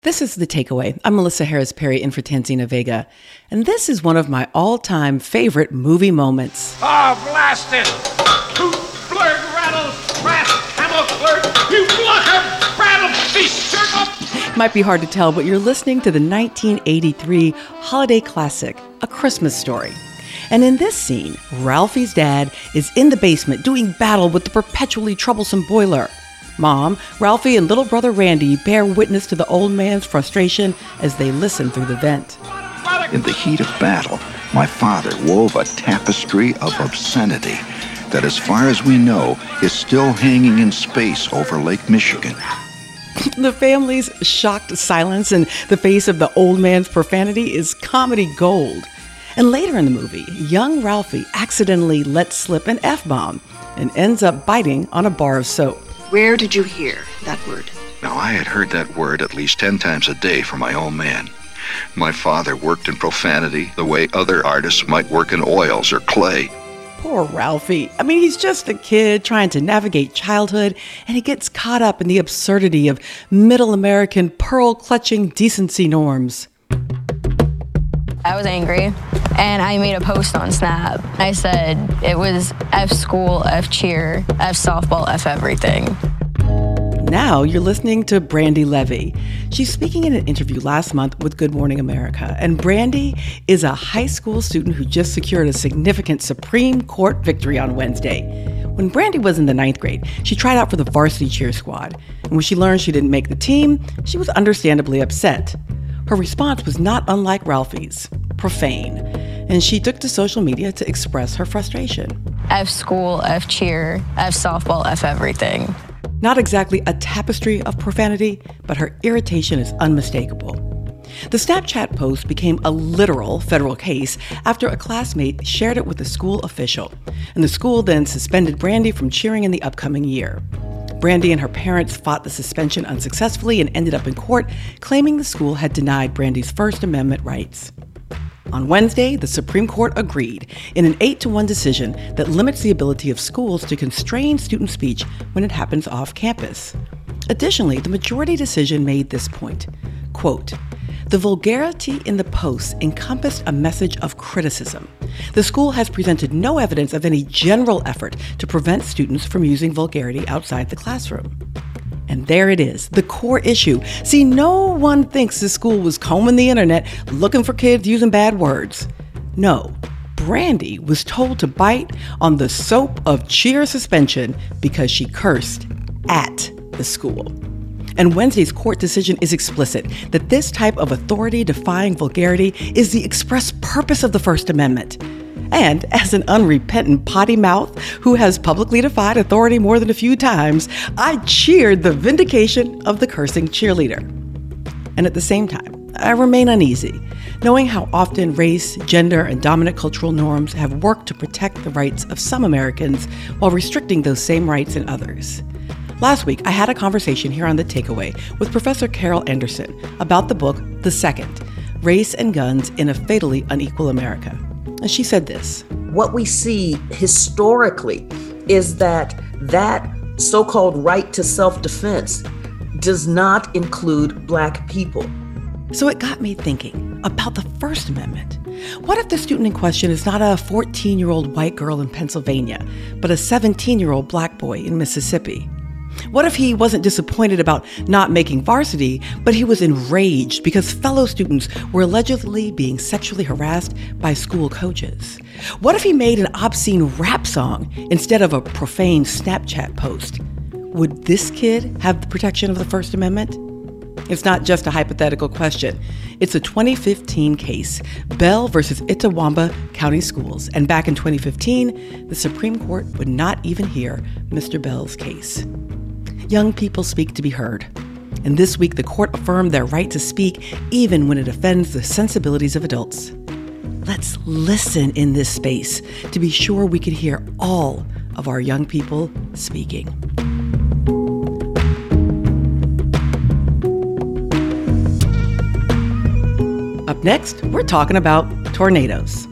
This is The Takeaway. I'm Melissa Harris Perry in for Tanzina Vega, and this is one of my all-time favorite movie moments. Oh, blast it! Toot, blurg, rattles, crash, camel, blurg, you blocker, rattle, beast, circle! It might be hard to tell, but you're listening to the 1983 holiday classic, A Christmas Story. And in this scene, Ralphie's dad is in the basement doing battle with the perpetually troublesome boiler. Mom, Ralphie, and little brother Randy bear witness to the old man's frustration as they listen through the vent. In the heat of battle, my father wove a tapestry of obscenity that, as far as we know, is still hanging in space over Lake Michigan. The family's shocked silence in the face of the old man's profanity is comedy gold. And later in the movie, young Ralphie accidentally lets slip an F-bomb and ends up biting on a bar of soap. Where did you hear that word? Now, I had heard that word at least 10 times a day from my old man. My father worked in profanity the way other artists might work in oils or clay. Poor Ralphie. I mean, he's just a kid trying to navigate childhood, and he gets caught up in the absurdity of middle American pearl-clutching decency norms. I was angry, and I made a post on Snap. I said it was F school, F cheer, F softball, F everything. Now you're listening to Brandy Levy. She's speaking in an interview last month with Good Morning America, and Brandy is a high school student who just secured a significant Supreme Court victory on Wednesday. When Brandy was in the 9th grade, she tried out for the varsity cheer squad, and when she learned she didn't make the team, she was understandably upset. Her response was not unlike Ralphie's, profane, and she took to social media to express her frustration. F school, F cheer, F softball, F everything. Not exactly a tapestry of profanity, but her irritation is unmistakable. The Snapchat post became a literal federal case after a classmate shared it with a school official, and the school then suspended Brandy from cheering in the upcoming year. Brandy and her parents fought the suspension unsuccessfully and ended up in court, claiming the school had denied Brandy's First Amendment rights. On Wednesday, the Supreme Court agreed in an 8-1 decision that limits the ability of schools to constrain student speech when it happens off campus. Additionally, the majority decision made this point, quote, "The vulgarity in the posts encompassed a message of criticism. The school has presented no evidence of any general effort to prevent students from using vulgarity outside the classroom." And there it is, the core issue. See, no one thinks the school was combing the internet looking for kids using bad words. No, Brandy was told to bite on the soap of cheer suspension because she cursed at the school. And Wednesday's court decision is explicit that this type of authority-defying vulgarity is the express purpose of the First Amendment. And as an unrepentant potty mouth who has publicly defied authority more than a few times, I cheered the vindication of the cursing cheerleader. And at the same time, I remain uneasy, knowing how often race, gender, and dominant cultural norms have worked to protect the rights of some Americans while restricting those same rights in others. Last week, I had a conversation here on The Takeaway with Professor Carol Anderson about the book, The Second, Race and Guns in a Fatally Unequal America. And she said this. What we see historically is that so-called right to self-defense does not include Black people. So it got me thinking about the First Amendment. What if the student in question is not a 14-year-old white girl in Pennsylvania, but a 17-year-old Black boy in Mississippi? What if he wasn't disappointed about not making varsity, but he was enraged because fellow students were allegedly being sexually harassed by school coaches? What if he made an obscene rap song instead of a profane Snapchat post? Would this kid have the protection of the First Amendment? It's not just a hypothetical question. It's a 2015 case, Bell versus Itawamba County Schools. And back in 2015, the Supreme Court would not even hear Mr. Bell's case. Young people speak to be heard. And this week, the court affirmed their right to speak even when it offends the sensibilities of adults. Let's listen in this space to be sure we can hear all of our young people speaking. Up next, we're talking about tornadoes.